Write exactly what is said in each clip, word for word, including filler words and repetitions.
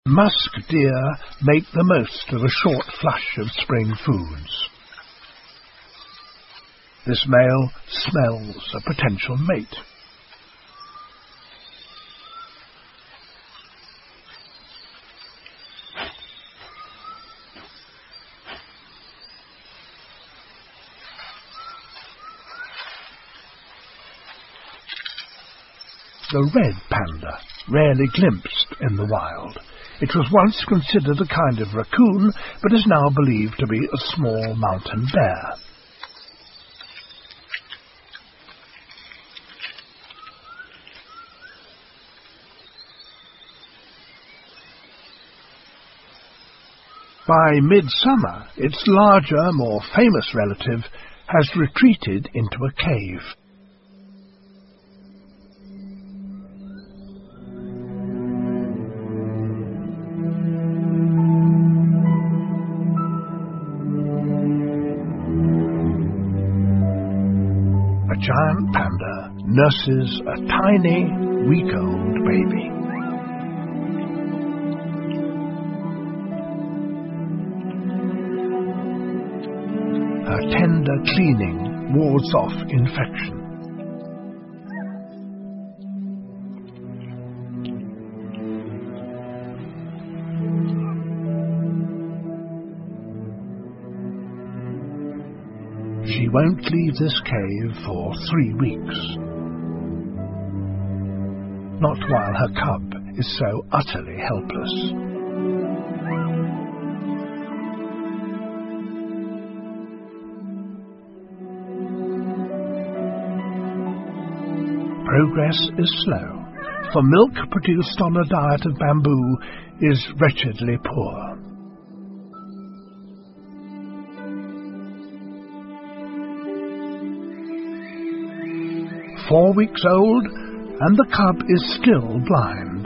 Musk deer make the most of a short flush of spring foods. This male smells a potential mate. The red panda, rarely glimpsed in the wild. It was once considered a kind of raccoon, but is now believed to be a small mountain bear. By midsummer, its larger, more famous relative has retreated into a cave. A giant panda nurses a tiny, week-old baby. Her tender cleaning wards off infection. She won't leave this cave for three weeks. Not while her cub is so utterly helpless. Progress is slow, for milk produced on a diet of bamboo is wretchedly poor. Four weeks old, and the cub is still blind.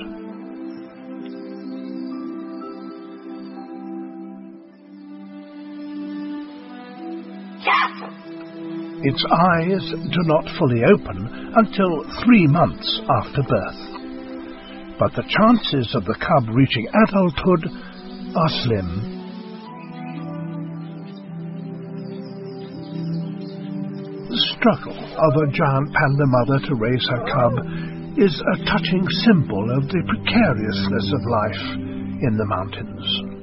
Its eyes do not fully open until three months after birth, but the chances of the cub reaching adulthood are slim. The struggle of a giant panda mother to raise her cub is a touching symbol of the precariousness of life in the mountains.